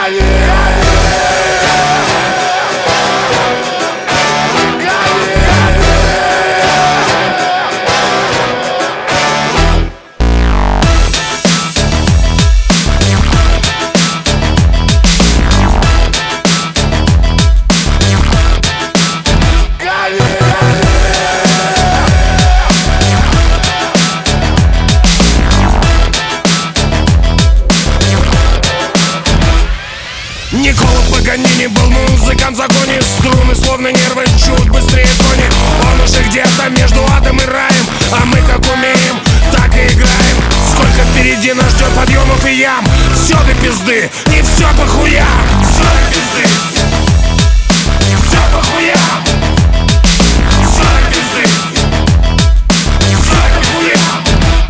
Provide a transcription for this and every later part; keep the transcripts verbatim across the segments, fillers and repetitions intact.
Никола Паганини был музыкант в законе. Струны словно нервы, чуть быстрее кони. Он уже где-то между адом и раем, а мы как умеем, так и играем. Сколько впереди нас ждет подъемов и ям. Все до пизды, и все по хуям. Все до пизды, все по хуям. Все до пизды, все по хуям.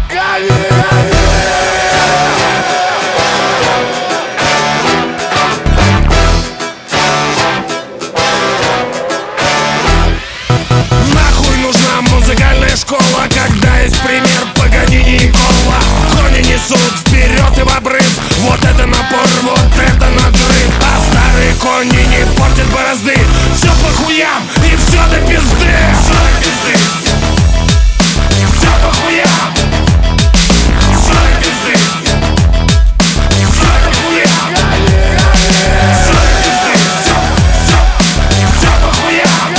Музыкальная школа, когда есть пример Паганини и Колла. Кони несут вперед и в обрыв. Вот это напор, вот это надрыв. А старые кони не портят борозды. Все по хуям и все до пизды. Все до пизды, все по хуям. Все до пизды, все по хуям. Все до пизды, все, все, все по хуям.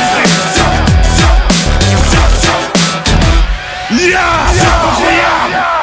Я! Я!